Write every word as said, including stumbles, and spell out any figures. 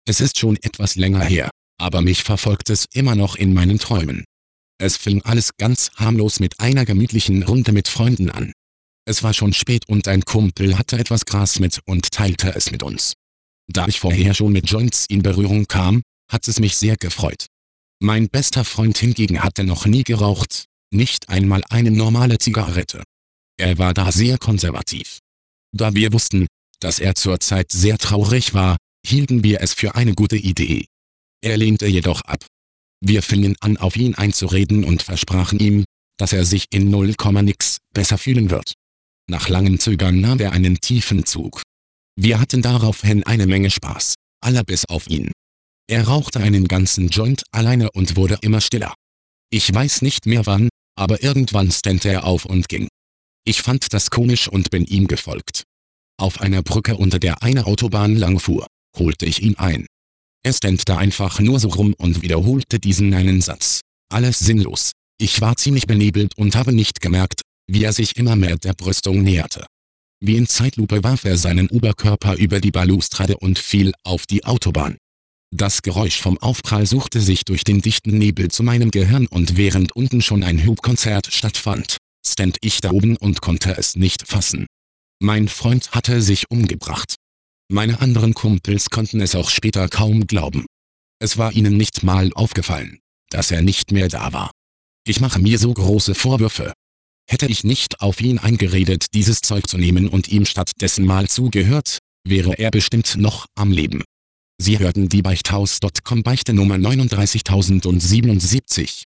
Es ist schon etwas länger her, aber mich verfolgt es immer noch in meinen Träumen. Es fing alles ganz harmlos mit einer gemütlichen Runde mit Freunden an. Es war schon spät und ein Kumpel hatte etwas Gras mit und teilte es mit uns. Da ich vorher schon mit Joints in Berührung kam, hat es mich sehr gefreut. Mein bester Freund hingegen hatte noch nie geraucht, nicht einmal eine normale Zigarette. Er war da sehr konservativ. Da wir wussten, dass er zurzeit sehr traurig war, hielten wir es für eine gute Idee. Er lehnte jedoch ab. Wir fingen an, auf ihn einzureden und versprachen ihm, dass er sich in null Komma nix besser fühlen wird. Nach langem Zögern nahm er einen tiefen Zug. Wir hatten daraufhin eine Menge Spaß, alle bis auf ihn. Er rauchte einen ganzen Joint alleine und wurde immer stiller. Ich weiß nicht mehr wann, aber irgendwann stand er auf und ging. Ich fand das komisch und bin ihm gefolgt. Auf einer Brücke, unter der eine Autobahn lang fuhr, holte ich ihn ein. Er stand da einfach nur so rum und wiederholte diesen einen Satz. Alles sinnlos. Ich war ziemlich benebelt und habe nicht gemerkt, wie er sich immer mehr der Brüstung näherte. Wie in Zeitlupe warf er seinen Oberkörper über die Balustrade und fiel auf die Autobahn. Das Geräusch vom Aufprall suchte sich durch den dichten Nebel zu meinem Gehirn und während unten schon ein Hubkonzert stattfand, stand ich da oben und konnte es nicht fassen. Mein Freund hatte sich umgebracht. Meine anderen Kumpels konnten es auch später kaum glauben. Es war ihnen nicht mal aufgefallen, dass er nicht mehr da war. Ich mache mir so große Vorwürfe. Hätte ich nicht auf ihn eingeredet, dieses Zeug zu nehmen und ihm stattdessen mal zugehört, wäre er bestimmt noch am Leben. Sie hörten die Beichthaus Punkt com Beichte Nummer neununddreißigtausendsiebenundsiebzig.